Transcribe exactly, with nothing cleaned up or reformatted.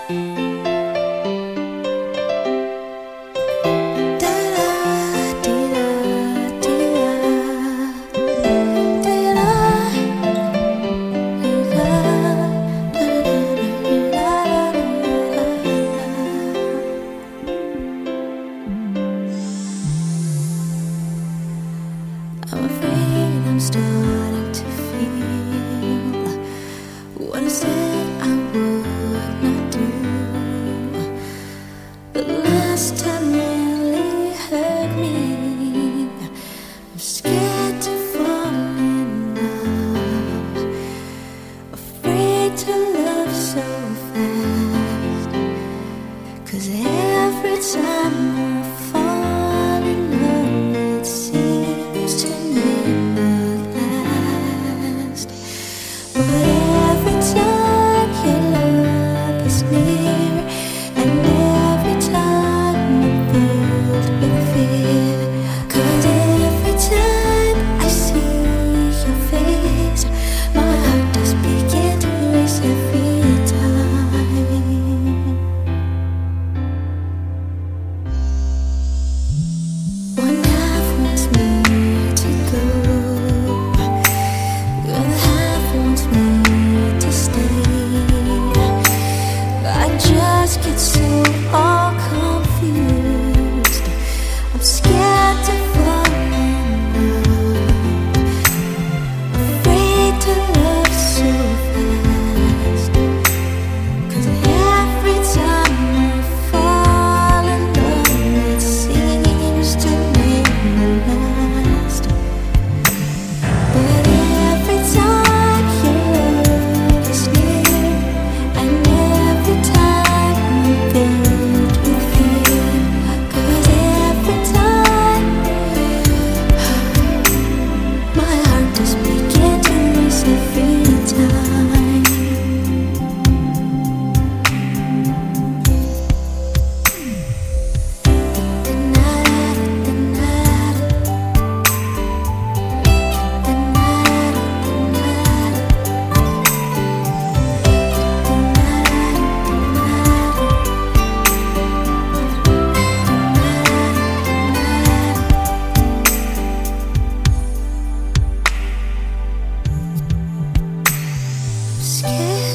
I'm afraid I'm starting to feel what I said I would not do. But last time really hurt me. I'm scared to fall in love, afraid to love so fast. 'Cause every time I fall in love, it seems to never last. But every time your love is near, and every time I'm filled with fear. 'Cause every time I see your face, my heart does begin to race every time. One half wants me to go, the other half wants me to stay. I just get so all confused. I'm scared to fall in love, afraid to love so fast. 'Cause every time I fall in love, it seems to never last. But every time your love is near, and every time I'm filled with fear. 'Cause every time my heart does begin to race every time. Scared